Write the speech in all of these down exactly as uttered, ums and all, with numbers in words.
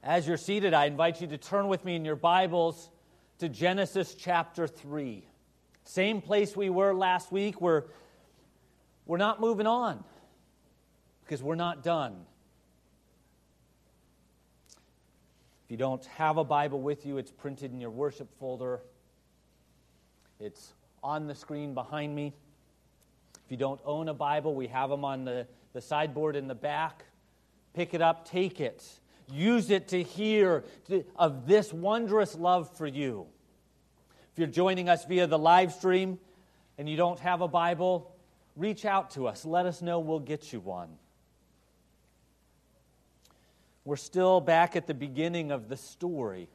As you're seated, I invite you to turn with me in your Bibles to Genesis chapter three. Same place we were last week. We're, we're not moving on because we're not done. If you don't have a Bible with you, it's printed in your worship folder. It's on the screen behind me. If you don't own a Bible, we have them on the, the sideboard in the back. Pick it up, take it. Use it to hear to, of this wondrous love for you. If you're joining us via the live stream and you don't have a Bible, reach out to us. Let us know. We'll get you one. We're still back at the beginning of the story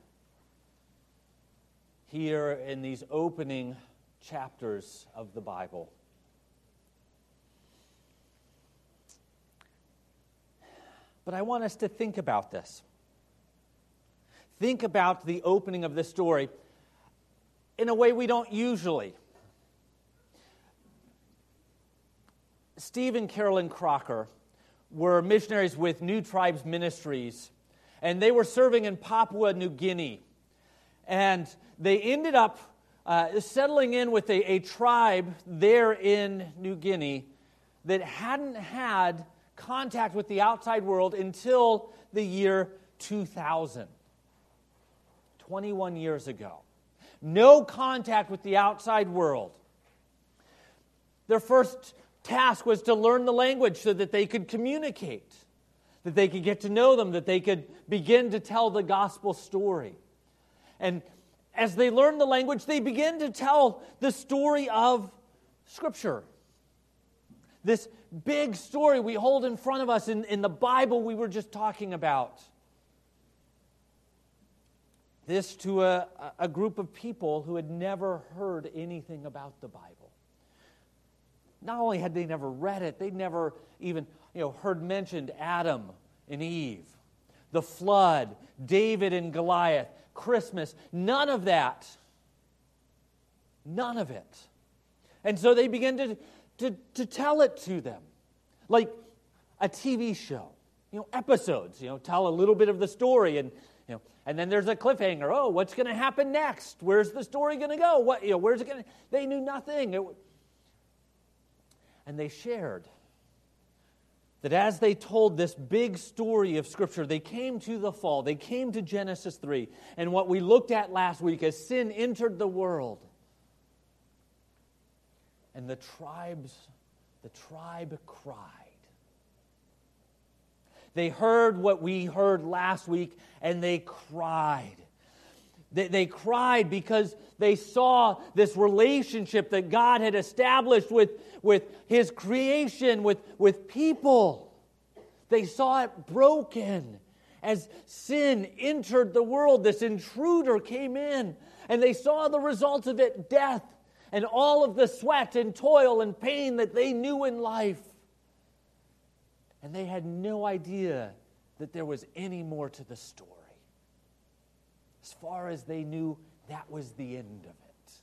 here in these opening chapters of the Bible. But I want us to think about this. Think about the opening of this story in a way we don't usually. Steve and Carolyn Crocker were missionaries with New Tribes Ministries, and they were serving in Papua New Guinea. And they ended up uh, settling in with a, a tribe there in New Guinea that hadn't had contact with the outside world until the year two thousand, twenty-one years ago. No contact with the outside world. Their first task was to learn the language so that they could communicate, that they could get to know them, that they could begin to tell the gospel story. And as they learned the language, they began to tell the story of Scripture. This big story we hold in front of us in, in the Bible we were just talking about. This to a, a group of people who had never heard anything about the Bible. Not only had they never read it, they'd never even you know, heard mentioned Adam and Eve, the flood, David and Goliath, Christmas, none of that. None of it. And so they began to To, to tell it to them, like a T V show, you know, episodes, you know, tell a little bit of the story, and you know, and then there's a cliffhanger. Oh, what's going to happen next? Where's the story going to go? What, you know, where's it going to? They knew nothing, it, and they shared that as they told this big story of Scripture, they came to the fall. They came to Genesis three, and what we looked at last week as sin entered the world. And the tribes, the tribe cried. They heard what we heard last week, and they cried. They, they cried because they saw this relationship that God had established with, with His creation, with, with people. They saw it broken. As sin entered the world, this intruder came in, and they saw the result of it, death. And all of the sweat and toil and pain that they knew in life. And they had no idea that there was any more to the story. As far as they knew, that was the end of it.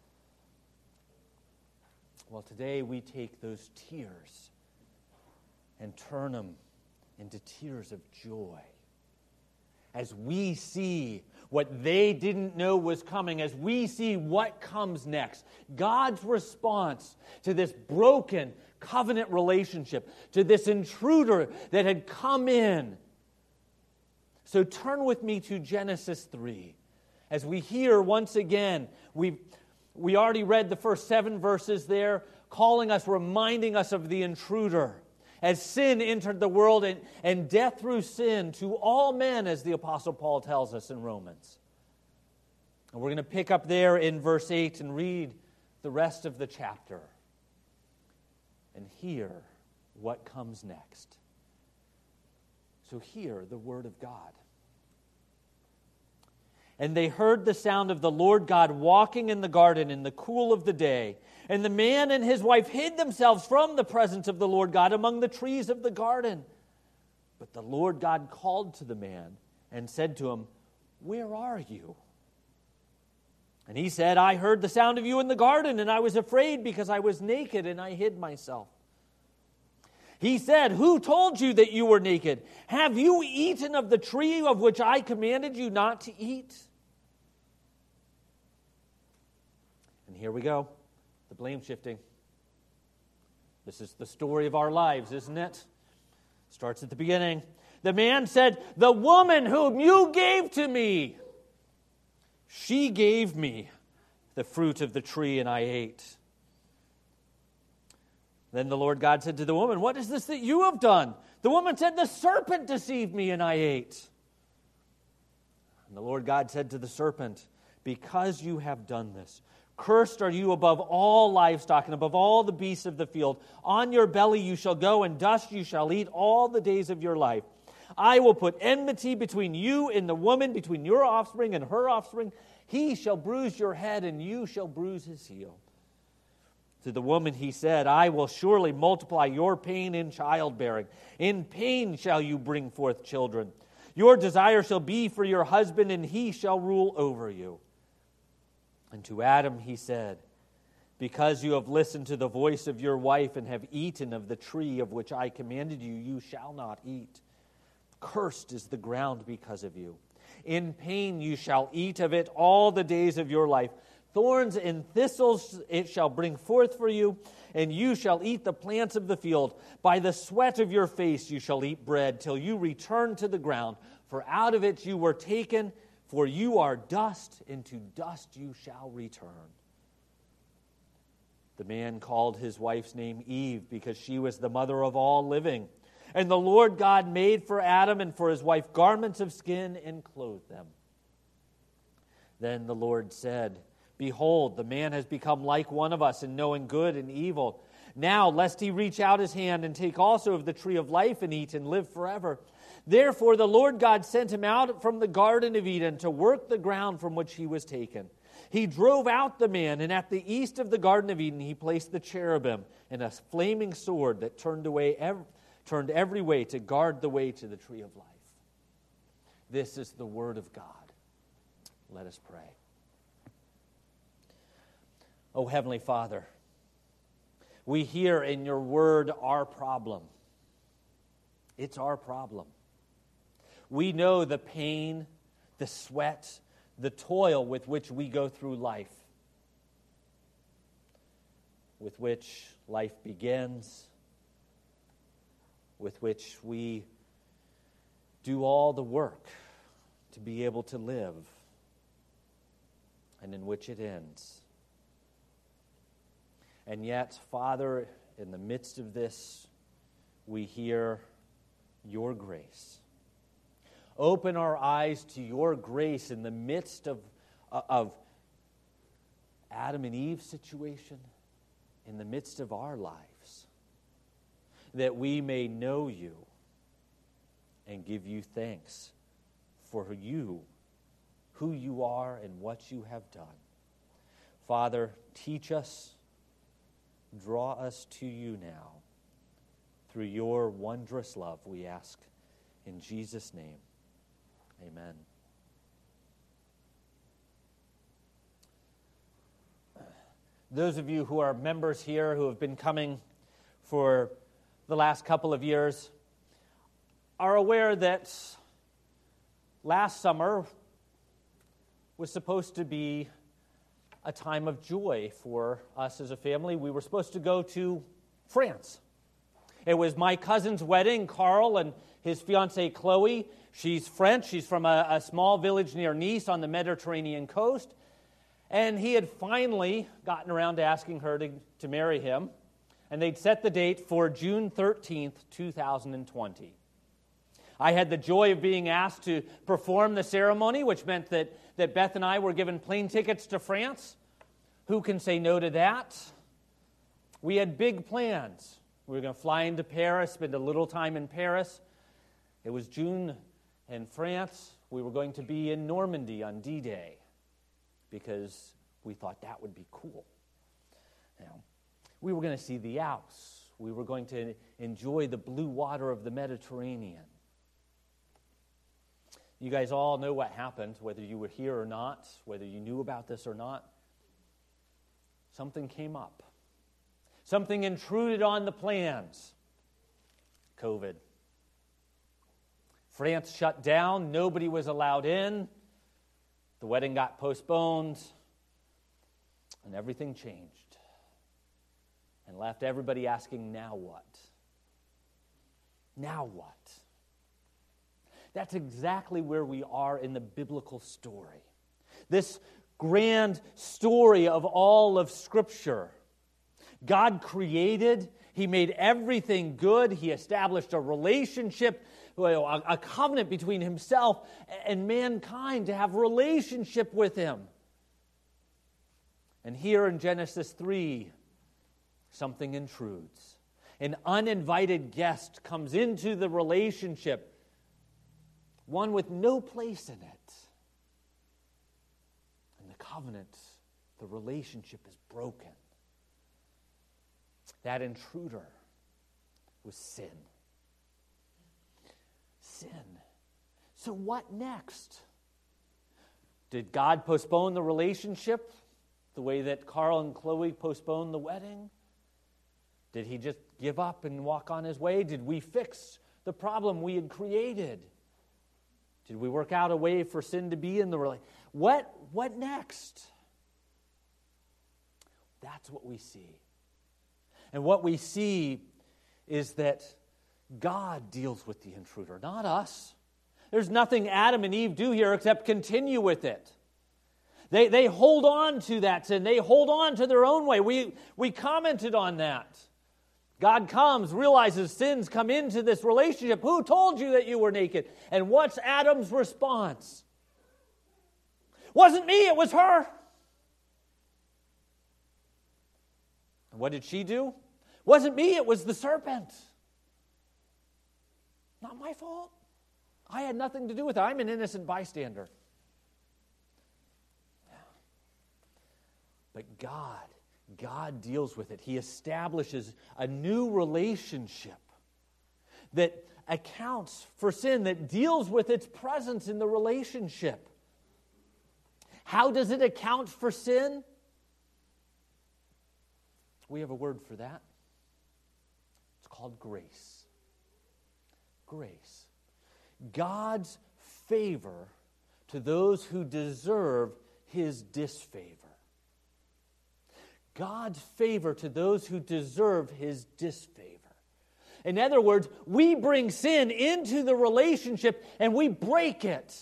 Well, today we take those tears and turn them into tears of joy. As we see what they didn't know was coming, as we see what comes next, God's response to this broken covenant relationship, to this intruder that had come in. So turn with me to Genesis three. As we hear once again, we we already read the first seven verses there, calling us, reminding us of the intruder. As sin entered the world and, and death through sin to all men, as the Apostle Paul tells us in Romans. And we're going to pick up there in verse eight and read the rest of the chapter and hear what comes next. So hear the word of God. And they heard the sound of the Lord God walking in the garden in the cool of the day. And the man and his wife hid themselves from the presence of the Lord God among the trees of the garden. But the Lord God called to the man and said to him, "Where are you?" And he said, "I heard the sound of you in the garden, and I was afraid because I was naked and I hid myself." He said, "Who told you that you were naked? Have you eaten of the tree of which I commanded you not to eat?" And here we go, the blame shifting. This is the story of our lives, isn't it? Starts at the beginning. The man said, "The woman whom you gave to me, she gave me the fruit of the tree, and I ate." Then the Lord God said to the woman, "What is this that you have done?" The woman said, "The serpent deceived me, and I ate." And the Lord God said to the serpent, "Because you have done this, cursed are you above all livestock and above all the beasts of the field. On your belly you shall go, and dust you shall eat all the days of your life. I will put enmity between you and the woman, between your offspring and her offspring. He shall bruise your head, and you shall bruise his heel." To the woman he said, "I will surely multiply your pain in childbearing. In pain shall you bring forth children. Your desire shall be for your husband, and he shall rule over you." And to Adam he said, "Because you have listened to the voice of your wife and have eaten of the tree of which I commanded you, you shall not eat. Cursed is the ground because of you. In pain you shall eat of it all the days of your life. Thorns and thistles it shall bring forth for you, and you shall eat the plants of the field. By the sweat of your face you shall eat bread till you return to the ground, for out of it you were taken, for you are dust, and to dust you shall return." The man called his wife's name Eve, because she was the mother of all living. And the Lord God made for Adam and for his wife garments of skin and clothed them. Then the Lord said, "Behold, the man has become like one of us in knowing good and evil. Now, lest he reach out his hand and take also of the tree of life and eat and live forever." Therefore the Lord God sent him out from the Garden of Eden to work the ground from which he was taken. He drove out the man, and at the east of the Garden of Eden he placed the cherubim and a flaming sword that turned away every, turned every way to guard the way to the tree of life. This is the word of God. Let us pray. Oh, Heavenly Father, we hear in your word our problem. It's our problem. We know the pain, the sweat, the toil with which we go through life, with which life begins, with which we do all the work to be able to live, and in which it ends. And yet, Father, in the midst of this, we hear your grace. Open our eyes to your grace in the midst of, of Adam and Eve's situation, in the midst of our lives, that we may know you and give you thanks for you, who you are, and what you have done. Father, teach us, draw us to you now. Through your wondrous love, we ask in Jesus' name. Amen. Those of you who are members here who have been coming for the last couple of years are aware that last summer was supposed to be a time of joy for us as a family. We were supposed to go to France. It was my cousin's wedding, Carl and his fiancée Chloe. She's French. She's from a, a small village near Nice on the Mediterranean coast. And he had finally gotten around to asking her to, to marry him. And they'd set the date for June thirteenth, two thousand twenty. I had the joy of being asked to perform the ceremony, which meant that, that Beth and I were given plane tickets to France. Who can say no to that? We had big plans. We were going to fly into Paris, spend a little time in Paris. It was June in France. We were going to be in Normandy on D-Day because we thought that would be cool. Now, we were going to see the Alps. We were going to enjoy the blue water of the Mediterranean. You guys all know what happened, whether you were here or not, whether you knew about this or not. Something came up. Something intruded on the plans. COVID. France shut down. Nobody was allowed in. The wedding got postponed. And everything changed. And left everybody asking, now what? Now what? That's exactly where we are in the biblical story. This grand story of all of Scripture. God created, He made everything good, He established a relationship, a covenant between Himself and mankind to have relationship with Him. And here in Genesis three, something intrudes. An uninvited guest comes into the relationship, one with no place in it. And the covenant, the relationship is broken. That intruder was sin. Sin. So what next? Did God postpone the relationship the way that Carl and Chloe postponed the wedding? Did He just give up and walk on His way? Did we fix the problem we had created? Did we work out a way for sin to be in the relationship? What, what next? That's what we see. And what we see is that God deals with the intruder, not us. There's nothing Adam and Eve do here except continue with it. They, they hold on to that sin. They hold on to their own way. We, we commented on that. God comes, realizes sins come into this relationship. Who told you that you were naked? And what's Adam's response? Wasn't me, it was her. And what did she do? Wasn't me, it was the serpent. Not my fault. I had nothing to do with it. I'm an innocent bystander. But God, God deals with it. He establishes a new relationship that accounts for sin, that deals with its presence in the relationship. How does it account for sin? We have a word for that. It's called grace. Grace. God's favor to those who deserve His disfavor. God's favor to those who deserve His disfavor. In other words, we bring sin into the relationship and we break it.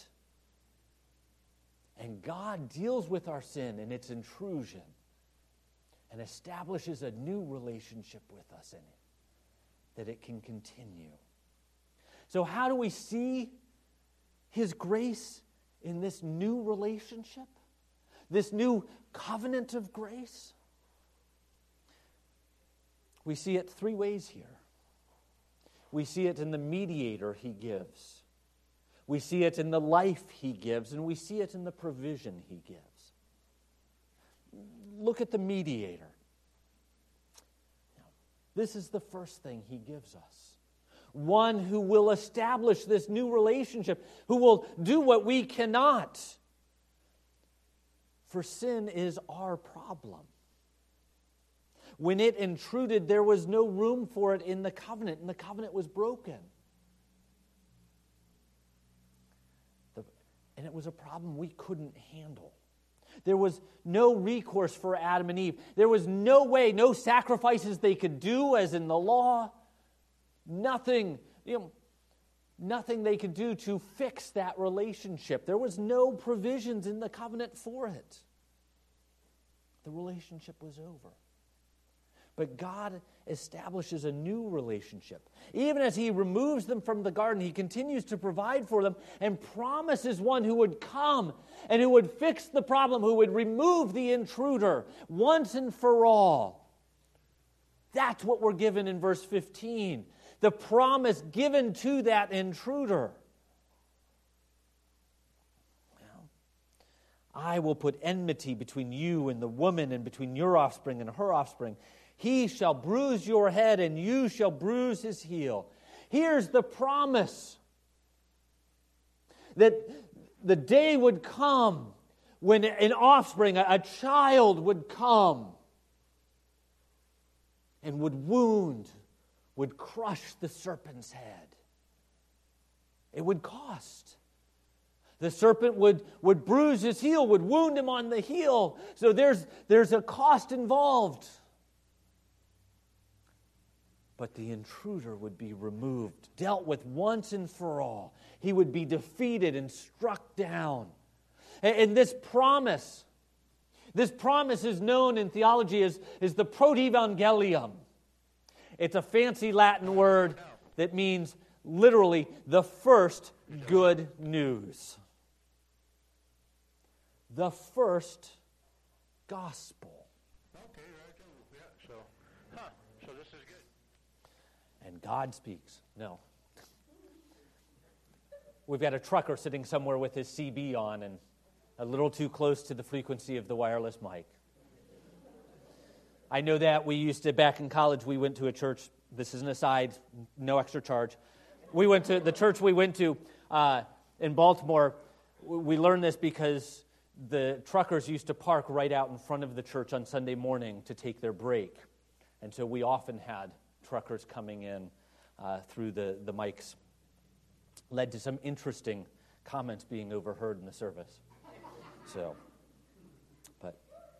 And God deals with our sin and its intrusion and establishes a new relationship with us in it, that it can continue. So how do we see His grace in this new relationship? This new covenant of grace? We see it three ways here. We see it in the mediator He gives. We see it in the life He gives, and we see it in the provision He gives. Look at the mediator. This is the first thing He gives us. One who will establish this new relationship, who will do what we cannot. For sin is our problem. When it intruded, there was no room for it in the covenant, and the covenant was broken. The, and it was a problem we couldn't handle. There was no recourse for Adam and Eve. There was no way, no sacrifices they could do, as in the law. Nothing, you know, nothing they could do to fix that relationship. There was no provisions in the covenant for it. The relationship was over. But God establishes a new relationship. Even as He removes them from the garden, He continues to provide for them and promises one who would come and who would fix the problem, who would remove the intruder once and for all. That's what we're given in verse fifteen. The promise given to that intruder. I will put enmity between you and the woman, and between your offspring and her offspring. He shall bruise your head, and you shall bruise his heel. Here's the promise that the day would come when an offspring, a child would come and would wound would crush the serpent's head. It would cost. The serpent would, would bruise his heel, would wound him on the heel. So there's, there's a cost involved. But the intruder would be removed, dealt with once and for all. He would be defeated and struck down. And, and this promise, this promise is known in theology as, as the Protevangelium. It's a fancy Latin word that means literally the first good news. The first gospel. Okay, right. Yeah, so, huh, so this is good. And God speaks. No. We've got a trucker sitting somewhere with his C B on and a little too close to the frequency of the wireless mic. I know that we used to, back in college, we went to a church. This is an aside, no extra charge. We went to, the church we went to uh, in Baltimore, we learned this because the truckers used to park right out in front of the church on Sunday morning to take their break. And so we often had truckers coming in uh, through the, the mics. Led to some interesting comments being overheard in the service. So, but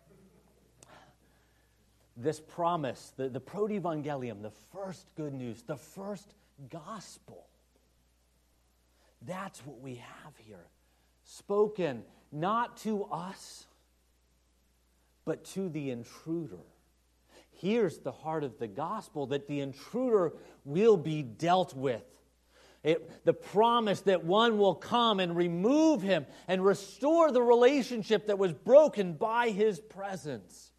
this promise, the, the Protevangelium, the first good news, the first gospel, that's what we have here. Spoken not to us, but to the intruder. Here's the heart of the gospel, that the intruder will be dealt with. It, the promise that one will come and remove him and restore the relationship that was broken by his presence.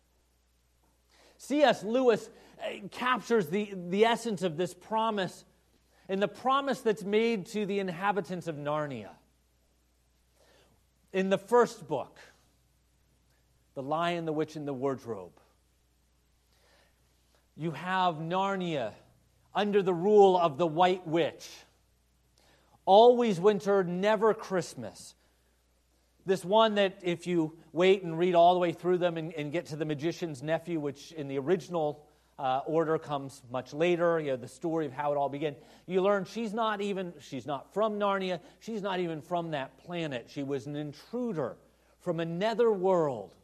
C S Lewis captures the, the essence of this promise in the promise that's made to the inhabitants of Narnia. In the first book, The Lion, the Witch, and the Wardrobe, you have Narnia under the rule of the White Witch. Always winter, never Christmas. This one that if you wait and read all the way through them and, and get to the magician's nephew, which in the original uh, order comes much later, you know, the story of how it all began, you learn she's not even, she's not from Narnia, she's not even from that planet. She was an intruder from a nether world.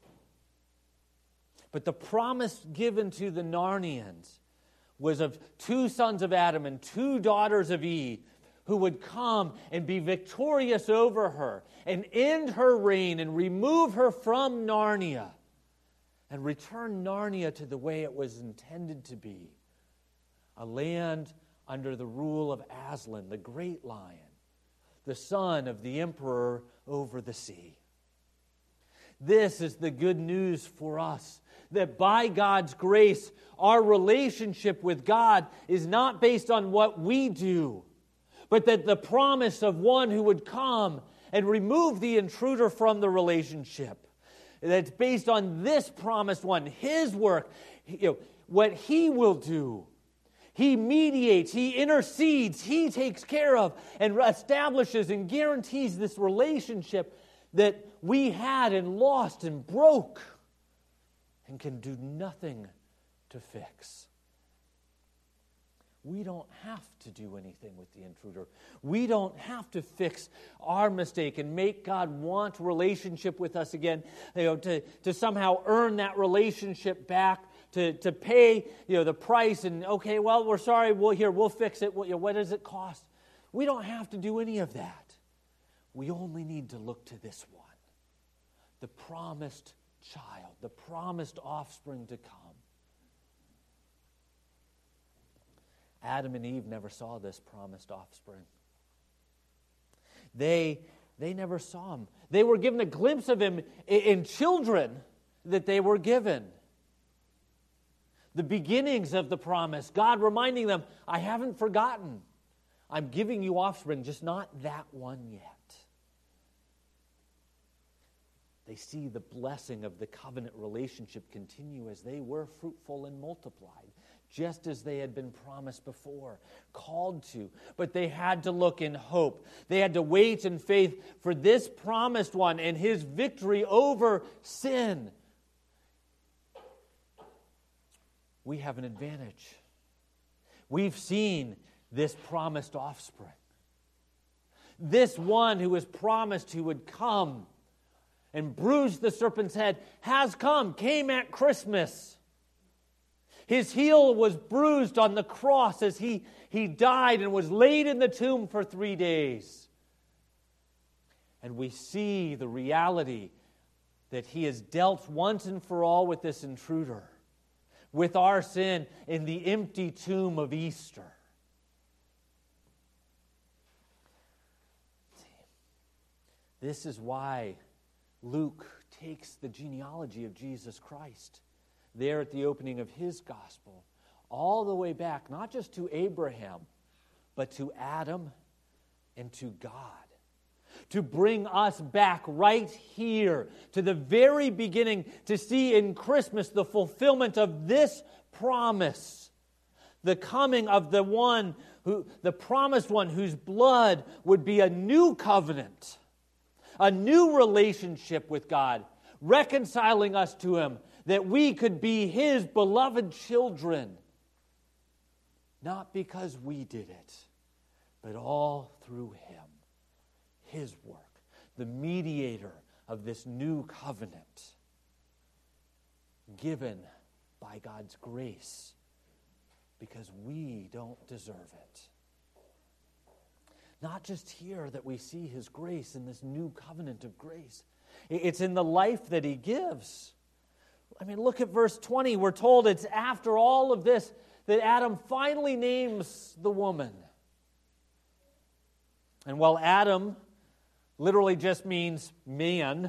But the promise given to the Narnians was of two sons of Adam and two daughters of Eve who would come and be victorious over her and end her reign and remove her from Narnia and return Narnia to the way it was intended to be, a land under the rule of Aslan, the great lion, the son of the emperor over the sea. This is the good news for us, that by God's grace, our relationship with God is not based on what we do, but that the promise of one who would come and remove the intruder from the relationship, that's based on this promised one, his work, you know, what he will do. He mediates, he intercedes, he takes care of and establishes and guarantees this relationship that we had and lost and broke and can do nothing to fix. We don't have to do anything with the intruder. We don't have to fix our mistake and make God want relationship with us again, you know, to, to somehow earn that relationship back, to, to pay, you know, the price and, okay, well, we're sorry, we'll, here, we'll fix it. What, you know, what does it cost? We don't have to do any of that. We only need to look to this one, the promised child, the promised offspring to come. Adam and Eve never saw this promised offspring. They, they never saw him. They were given a glimpse of him in, in children that they were given. The beginnings of the promise, God reminding them, I haven't forgotten. I'm giving you offspring, just not that one yet. They see the blessing of the covenant relationship continue as they were fruitful and multiplied, just as they had been promised before, called to. But they had to look in hope. They had to wait in faith for this promised one and his victory over sin. We have an advantage. we've seen this promised offspring. This one who was promised who would come and bruise the serpent's head has come, came at Christmas. His heel was bruised on the cross as he, he died and was laid in the tomb for three days. And we see the reality that he has dealt once and for all with this intruder, with our sin in the empty tomb of Easter. This is why Luke takes the genealogy of Jesus Christ there at the opening of his gospel, all the way back, not just to Abraham, but to Adam and to God. To bring us back right here to the very beginning, to see in Christmas the fulfillment of this promise, the coming of the one who, the promised one whose blood would be a new covenant, a new relationship with God, reconciling us to Him, that we could be His beloved children. Not because we did it, but all through Him, His work, the mediator of this new covenant, given by God's grace, because we don't deserve it. Not just here that we see His grace in this new covenant of grace. It's in the life that He gives. I mean, look at verse twenty. We're told it's after all of this that Adam finally names the woman. And while Adam literally just means man,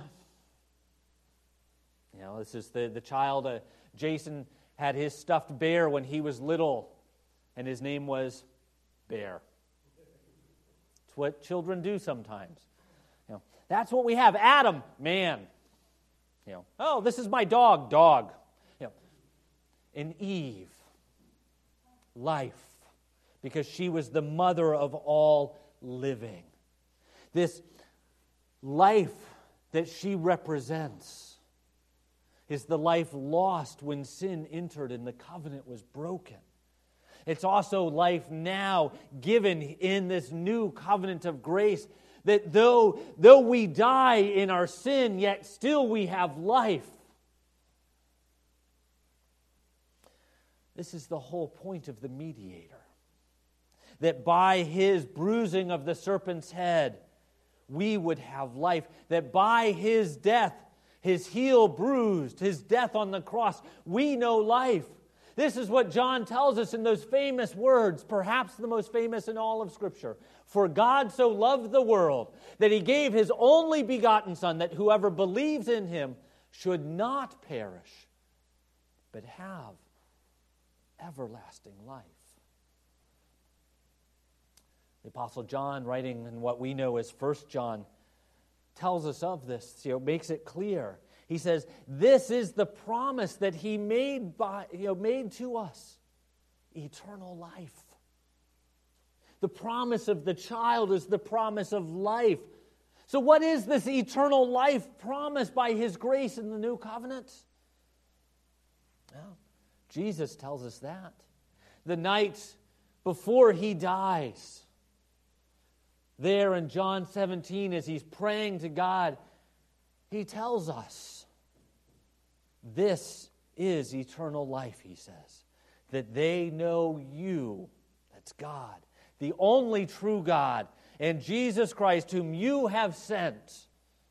you know, this is the, the child, uh, Jason had his stuffed bear when he was little, and his name was Bear. It's what children do sometimes. You know, that's what we have. Adam, man. You know, oh, this is my dog, dog. You know, and Eve, life, because she was the mother of all living. This life that she represents is the life lost when sin entered and the covenant was broken. It's also life now given in this new covenant of grace, that though, though we die in our sin, yet still we have life. This is the whole point of the mediator. That by His bruising of the serpent's head, we would have life. That by His death, His heel bruised, His death on the cross, we know life. This is what John tells us in those famous words, perhaps the most famous in all of Scripture. For God so loved the world that He gave His only begotten Son, that whoever believes in Him should not perish, but have everlasting life. The Apostle John, writing in what we know as First John, tells us of this, you know, makes it clear. He says, this is the promise that He made by, you know, made to us, eternal life. The promise of the child is the promise of life. So what is this eternal life promised by His grace in the new covenant? Well, Jesus tells us that. The night before He dies, there in John seventeen, as He's praying to God, He tells us, this is eternal life, He says, that they know You, that's God, the only true God, and Jesus Christ, whom You have sent.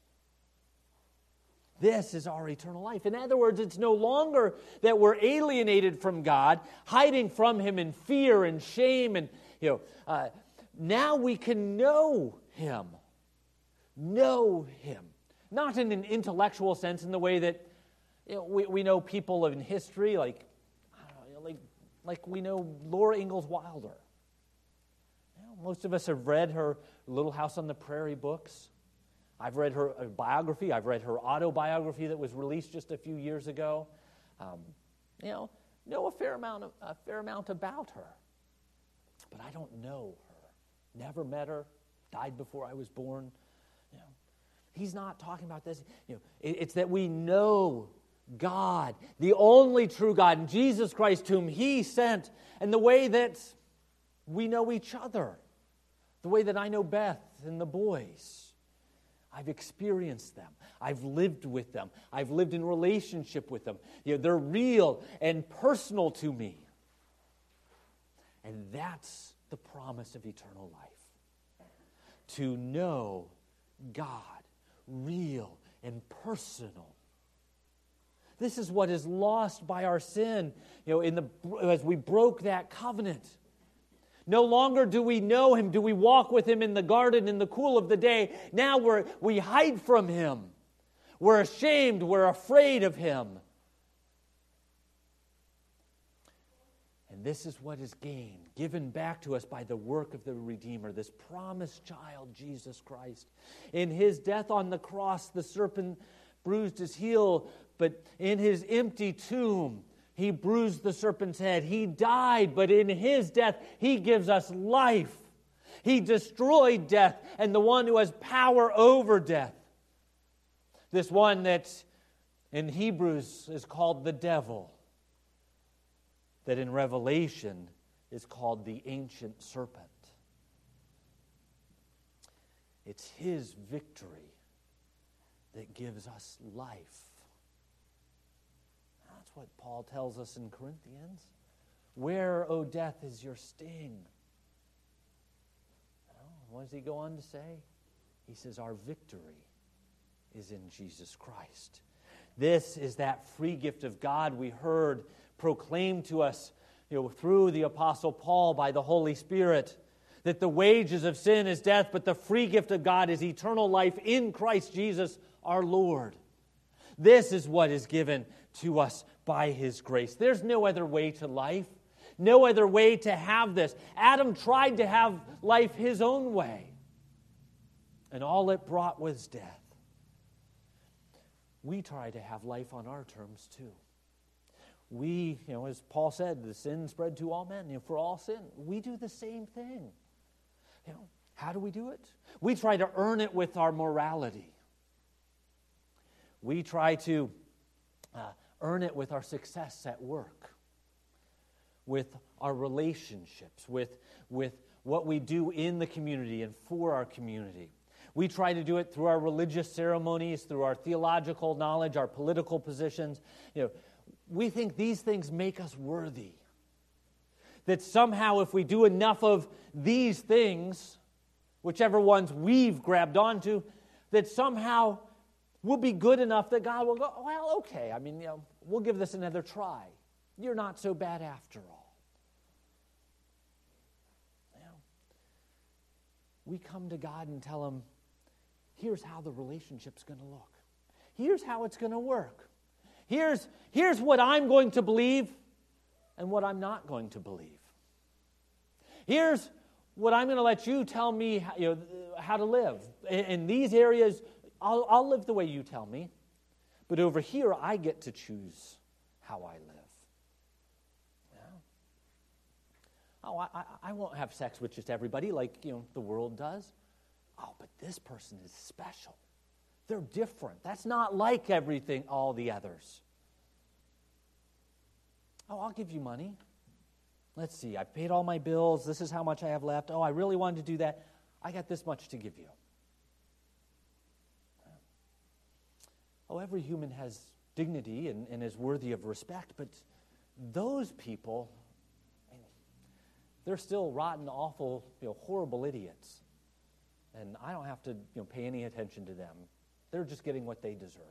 This is our eternal life. In other words, it's no longer that we're alienated from God, hiding from Him in fear and shame, and you know, uh, now we can know Him. Know Him. Not in an intellectual sense, in the way that you know, we, we know people in history, like I don't know, like like we know Laura Ingalls Wilder. You know, most of us have read her Little House on the Prairie books. I've read her biography. I've read her autobiography that was released just a few years ago. Um, you know, know a fair amount of, a fair amount about her, but I don't know her. Never met her. Died before I was born. You know, he's not talking about this. You know, it, it's that we know God, the only true God, and Jesus Christ, whom He sent, and the way that We know each other the way that I know Beth and the boys. I've experienced them. I've lived with them. I've lived in relationship with them. You know, they're real and personal to me. And that's the promise of eternal life. To know God, real and personal. This is what is lost by our sin, you know, in the as we broke that covenant. No longer do we know Him, do we walk with Him in the garden in the cool of the day. Now we're, we hide from Him. We're ashamed, we're afraid of Him. And this is what is gained, given back to us by the work of the Redeemer, this promised child, Jesus Christ. In His death on the cross, the serpent bruised His heel, but in His empty tomb, He bruised the serpent's head. He died, but in His death, He gives us life. He destroyed death and the one who has power over death. This one that in Hebrews is called the devil, that in Revelation is called the ancient serpent. It's His victory that gives us life. That's what Paul tells us in Corinthians. Where, O death, is your sting? Oh, what does he go on to say? He says, our victory is in Jesus Christ. This is that free gift of God we heard proclaimed to us, you know, through the Apostle Paul by the Holy Spirit, that the wages of sin is death, but the free gift of God is eternal life in Christ Jesus our Lord. This is what is given to us by His grace. There's no other way to life, no other way to have this. Adam tried to have life his own way, and all it brought was death. We try to have life on our terms too. We, you know, as Paul said, the sin spread to all men, you know, for all sin. We do the same thing. You know, how do we do it? We try to earn it with our morality. We try to uh, earn it with our success at work, with our relationships, with, with what we do in the community and for our community. We try to do it through our religious ceremonies, through our theological knowledge, our political positions. You know, we think these things make us worthy. That somehow if we do enough of these things, whichever ones we've grabbed onto, that somehow we'll be good enough that God will go, well, okay, I mean, you know, we'll give this another try. You're not so bad after all. You know, we come to God and tell Him, here's how the relationship's going to look. Here's how it's going to work. Here's, here's what I'm going to believe and what I'm not going to believe. Here's what I'm going to let you tell me how, you know, how to live. In, in these areas, I'll, I'll live the way you tell me. But over here, I get to choose how I live. Yeah. Oh, I, I, I won't have sex with just everybody like, you know, the world does. Oh, but this person is special. They're different. That's not like everything, all the others. Oh, I'll give you money. Let's see, I paid all my bills. This is how much I have left. Oh, I really wanted to do that. I got this much to give you. Oh, every human has dignity and, and is worthy of respect, but those people, I mean, they're still rotten, awful, you know, horrible idiots. And I don't have to, you know, pay any attention to them. They're just getting what they deserve.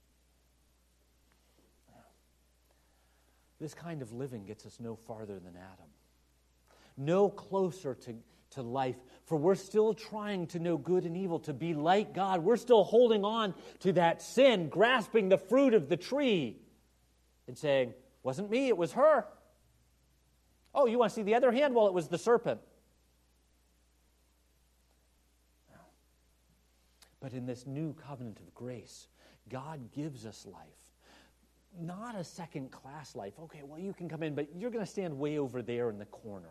This kind of living gets us no farther than Adam. No closer to, to life, for we're still trying to know good and evil, to be like God. We're still holding on to that sin, grasping the fruit of the tree and saying, wasn't me, it was her. Oh, you want to see the other hand? Well, it was the serpent. But in this new covenant of grace, God gives us life. Not a second-class life. Okay, well, you can come in, but you're going to stand way over there in the corner.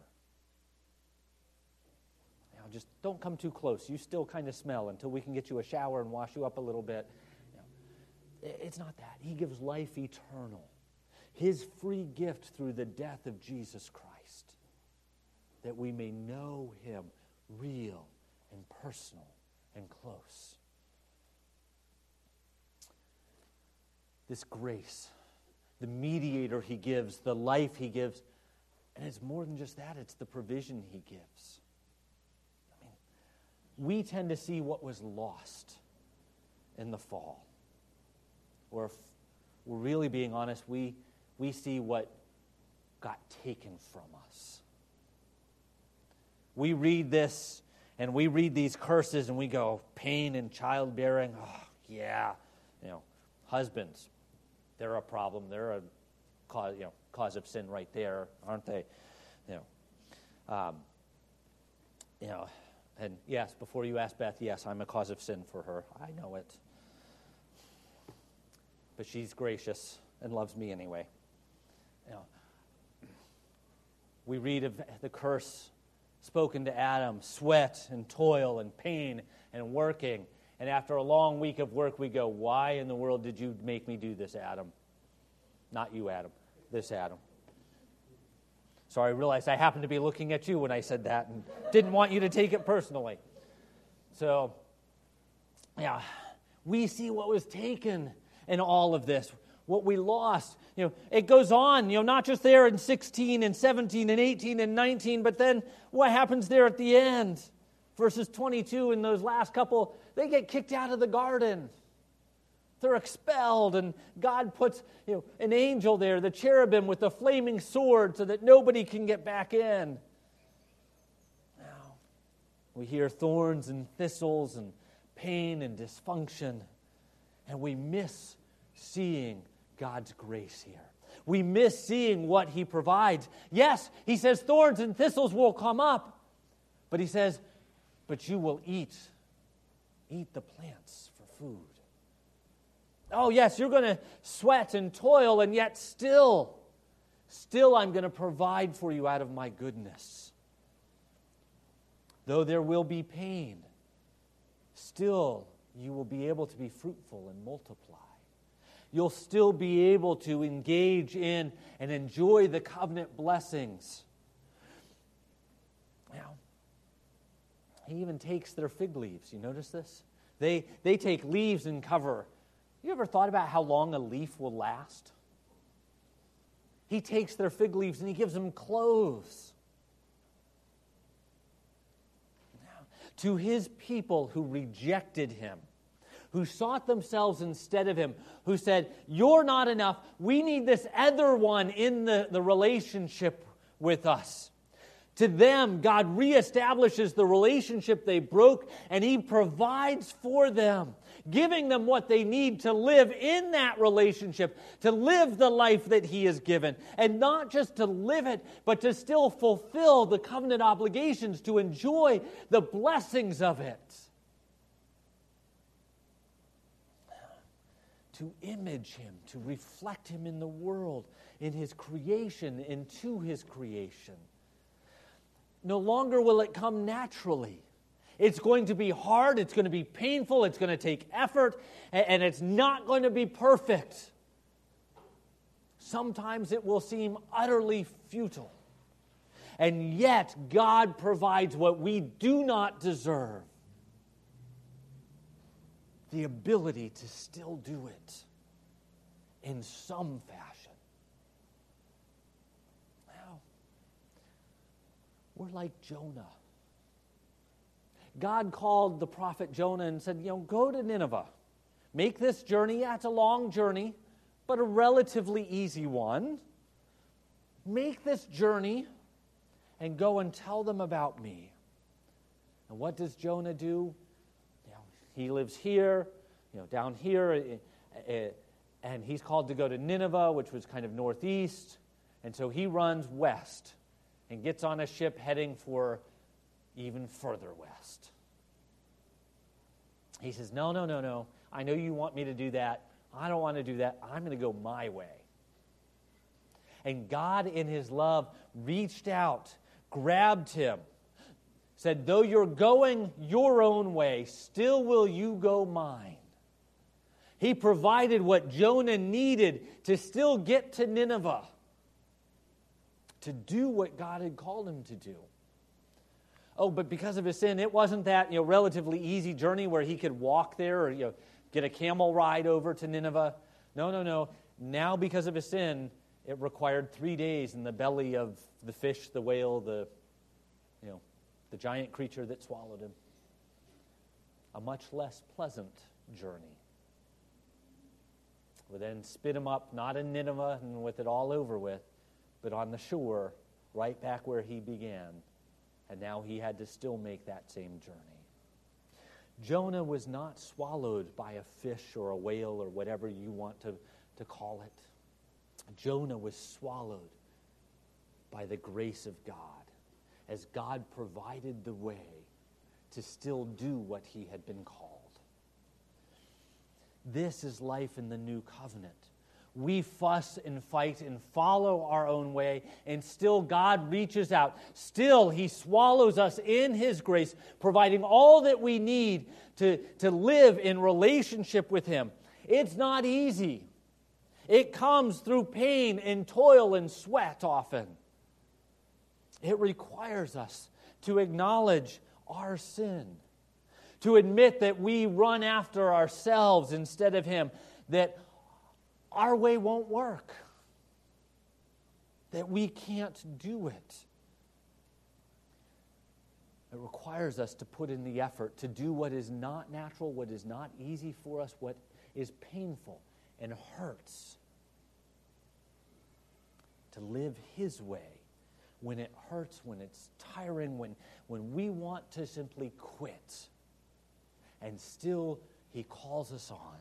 You know, just don't come too close. You still kind of smell until we can get you a shower and wash you up a little bit. You know, it's not that. He gives life eternal. His free gift through the death of Jesus Christ. that we may know him real and personal and close. This grace, the mediator he gives, the life he gives, and it's more than just that, it's the provision he gives. I mean, we tend to see what was lost in the fall. Or if we're really being honest, we, we see what got taken from us. We read this, and we read these curses, and we go, pain and childbearing, oh, yeah. You know, husbands, they're a problem. They're a cause, you know, cause of sin right there, aren't they? You know, um, you know, and yes, before you ask Beth, yes, I'm a cause of sin for her. I know it. But she's gracious and loves me anyway. You know, we read of the curse spoken to Adam, sweat and toil and pain and working. And after a long week of work, we go, why in the world did you make me do this, Adam? Not you, Adam. This Adam. Sorry, I realized I happened to be looking at you when I said that and didn't want you to take it personally. So, yeah, we see what was taken in all of this, what we lost. You know, it goes on, you know, not just there in sixteen and seventeen and eighteen and nineteen, but then what happens there at the end? Verses twenty-two and those last couple, they get kicked out of the garden. They're expelled, and God puts, you know, an angel there, the cherubim with the flaming sword, so that nobody can get back in. Now, we hear thorns and thistles and pain and dysfunction, and we miss seeing God's grace here. We miss seeing what he provides. Yes, he says thorns and thistles will come up, but he says, but you will eat, eat the plants for food. Oh, yes, you're going to sweat and toil, and yet still, still I'm going to provide for you out of my goodness. Though there will be pain, still you will be able to be fruitful and multiply. You'll still be able to engage in and enjoy the covenant blessings. Now, he even takes their fig leaves. You notice this? They, they take leaves and cover. You ever thought about how long a leaf will last? He takes their fig leaves and he gives them clothes. Now, to his people who rejected him, who sought themselves instead of him, who said, you're not enough, we need this other one in the, the relationship with us. To them, God reestablishes the relationship they broke, and he provides for them, giving them what they need to live in that relationship, to live the life that he has given. And not just to live it, but to still fulfill the covenant obligations, to enjoy the blessings of it. To image him, to reflect him in the world, in his creation, into his creation. No longer will it come naturally. It's going to be hard, it's going to be painful, it's going to take effort, and it's not going to be perfect. Sometimes it will seem utterly futile. And yet, God provides what we do not deserve. The ability to still do it in some fashion. Now, we're like Jonah. God called the prophet Jonah and said, you know, go to Nineveh. Make this journey. Yeah, it's a long journey, but a relatively easy one. Make this journey and go and tell them about me. And what does Jonah do? You know, he lives here, you know, down here, and he's called to go to Nineveh, which was kind of northeast. And so he runs west and gets on a ship heading for even further west. He says, no, no, no, no. I know you want me to do that. I don't want to do that. I'm going to go my way. And God, in his love, reached out, grabbed him, said, though you're going your own way, still will you go mine. He provided what Jonah needed to still get to Nineveh, to do what God had called him to do. Oh, but because of his sin, it wasn't that, you know, relatively easy journey where he could walk there or, you know, get a camel ride over to Nineveh. No, no, no. Now, because of his sin, it required three days in the belly of the fish, the whale, the, you know, the giant creature that swallowed him. A much less pleasant journey. We then spit him up, not in Nineveh and with it all over with, but on the shore, right back where he began. And now he had to still make that same journey. Jonah was not swallowed by a fish or a whale or whatever you want to, to call it. Jonah was swallowed by the grace of God, as God provided the way to still do what he had been called. This is life in the new covenant. We fuss and fight and follow our own way, and still God reaches out. Still, he swallows us in his grace, providing all that we need to, to live in relationship with him. It's not easy. It comes through pain and toil and sweat often. It requires us to acknowledge our sin, to admit that we run after ourselves instead of him, that our way won't work, that we can't do it. It requires us to put in the effort to do what is not natural, what is not easy for us, what is painful and hurts. To live his way when it hurts, when it's tiring, when, when we want to simply quit. And still, he calls us on.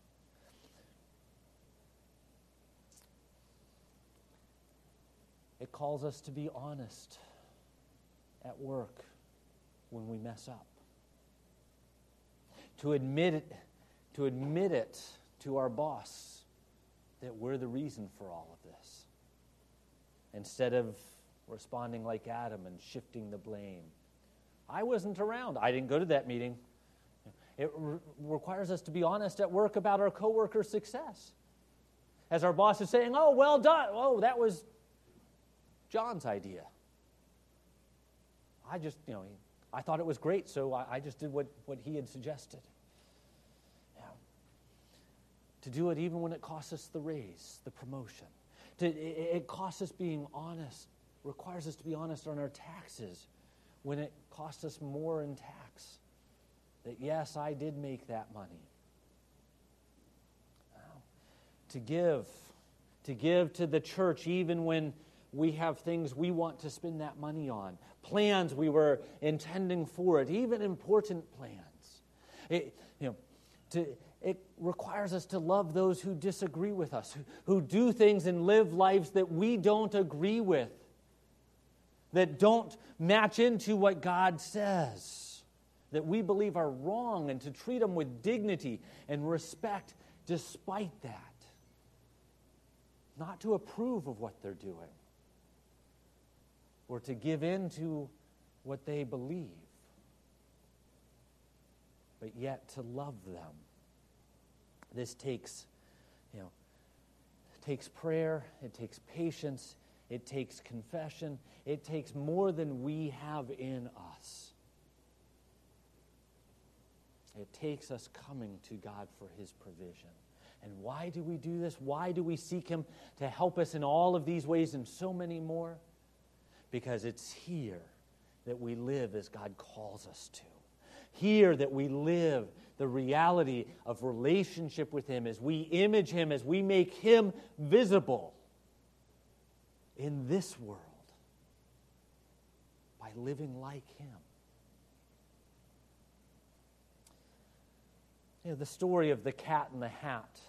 It calls us to be honest at work when we mess up. To admit it, to admit it to our boss that we're the reason for all of this. Instead of responding like Adam and shifting the blame. I wasn't around. I didn't go to that meeting. It re- requires us to be honest at work about our coworker's success. As our boss is saying, oh, well done. Oh, that was John's idea. I just, you know, I thought it was great, so I, I just did what, what he had suggested. Yeah. To do it even when it costs us the raise, the promotion. To, it, it costs us being honest, requires us to be honest on our taxes when it costs us more in tax. That yes, I did make that money. Wow. To give, to give to the church even when we have things we want to spend that money on, plans we were intending for it, even important plans. It, you know, to, it requires us to love those who disagree with us, who, who do things and live lives that we don't agree with, that don't match into what God says, that we believe are wrong, and to treat them with dignity and respect despite that. Not to approve of what they're doing, or to give in to what they believe, but yet to love them. This takes, you know, it takes prayer, it takes patience, it takes confession, it takes more than we have in us. It takes us coming to God for his provision. And why do we do this? Why do we seek him to help us in all of these ways and so many more? Because it's here that we live as God calls us to. Here that we live the reality of relationship with him, as we image him, as we make him visible in this world by living like him. You know, the story of the cat in the hat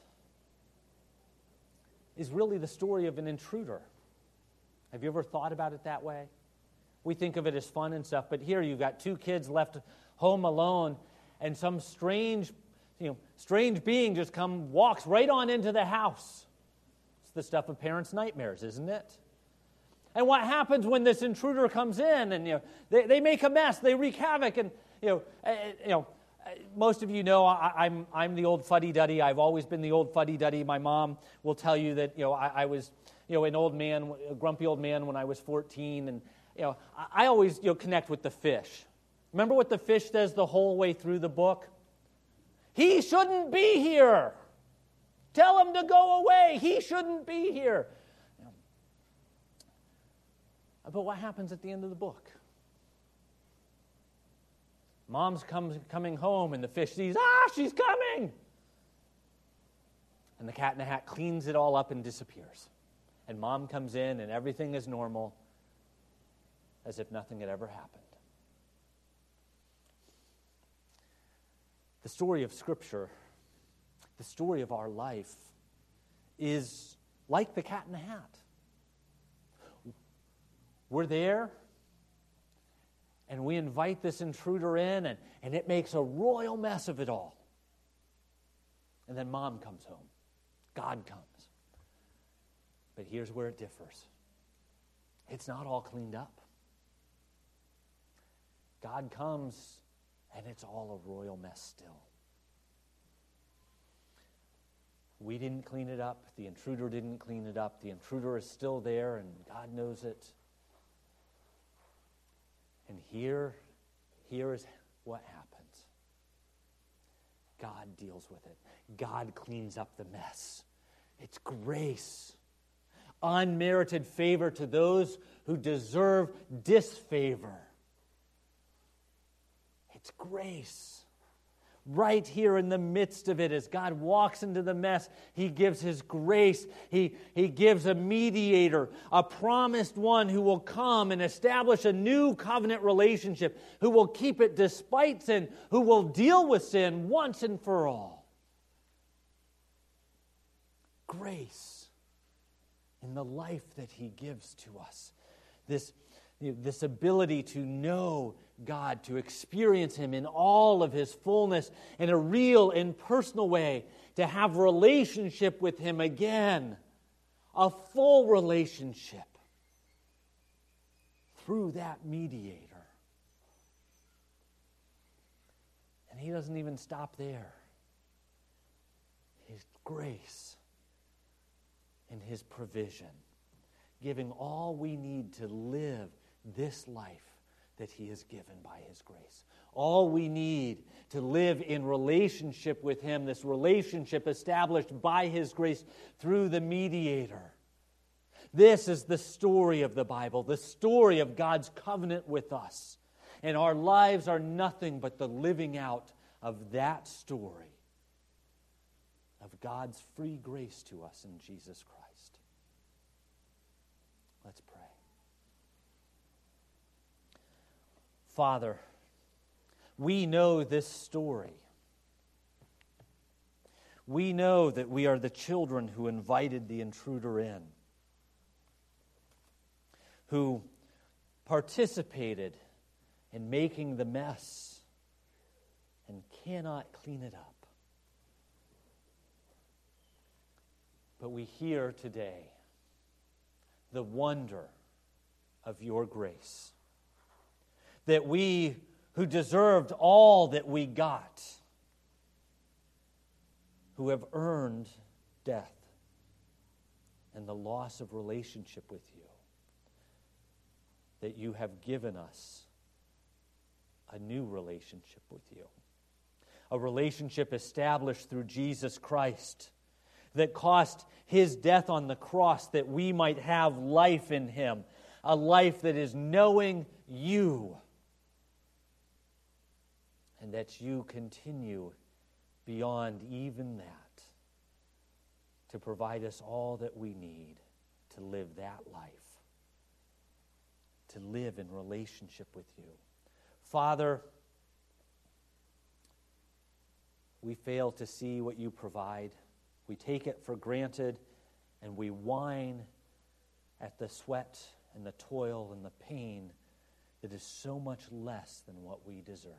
is really the story of an intruder. Have you ever thought about it that way? We think of it as fun and stuff, but here you've got two kids left home alone, and some strange, you know, strange being just come, walks right on into the house. It's the stuff of parents' nightmares, isn't it? And what happens when this intruder comes in, and you know, they, they make a mess, they wreak havoc, and you know, uh, you know, uh, most of you know I, I'm I'm the old fuddy-duddy. I've always been the old fuddy-duddy. My mom will tell you that you know I, I was you know an old man, a grumpy old man when I was fourteen, and you know, I, I always you know, connect with the fish. Remember what the fish says the whole way through the book? He shouldn't be here. Tell him to go away. He shouldn't be here. You know, but what happens at the end of the book? Mom's comes, coming home, and the fish sees, ah, she's coming. And the Cat in the Hat cleans it all up and disappears. And Mom comes in, and everything is normal, as if nothing had ever happened. The story of Scripture, the story of our life, is like the Cat in the Hat. We're there, and we invite this intruder in, and, and it makes a royal mess of it all. And then Mom comes home. God comes. But here's where it differs. It's not all cleaned up. God comes, and it's all a royal mess still. We didn't clean it up. The intruder didn't clean it up. The intruder is still there, and God knows it. And here, here is what happens. God deals with it. God cleans up the mess. It's grace. Unmerited favor to those who deserve disfavor. It's grace. Right here in the midst of it, as God walks into the mess, He gives His grace. He, he gives a mediator, a promised one who will come and establish a new covenant relationship, who will keep it despite sin, who will deal with sin once and for all. Grace in the life that He gives to us. This, this ability to know God, to experience Him in all of His fullness in a real and personal way, to have relationship with Him again, a full relationship through that mediator. And He doesn't even stop there. His grace and His provision, giving all we need to live this life that He has given by His grace. All we need to live in relationship with Him, this relationship established by His grace through the mediator. This is the story of the Bible, the story of God's covenant with us. And our lives are nothing but the living out of that story of God's free grace to us in Jesus Christ. Let's pray. Father, we know this story. We know that we are the children who invited the intruder in, who participated in making the mess and cannot clean it up. But we hear today the wonder of your grace. That we who deserved all that we got, who have earned death and the loss of relationship with you, that you have given us a new relationship with you. A relationship established through Jesus Christ that cost His death on the cross that we might have life in Him, a life that is knowing you, and that you continue beyond even that to provide us all that we need to live that life, to live in relationship with you. Father, we fail to see what you provide. We take it for granted, and we whine at the sweat and the toil and the pain that is so much less than what we deserve.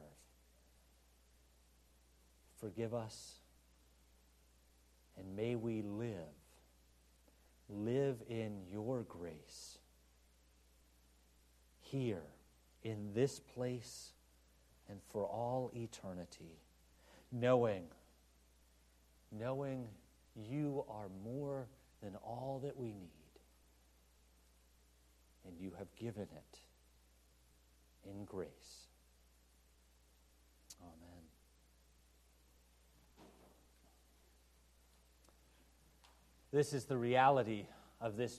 Forgive us, and may we live, live in your grace, here, in this place, and for all eternity, knowing, knowing you are more than all that we need, and you have given it in grace. Amen. This is the reality of this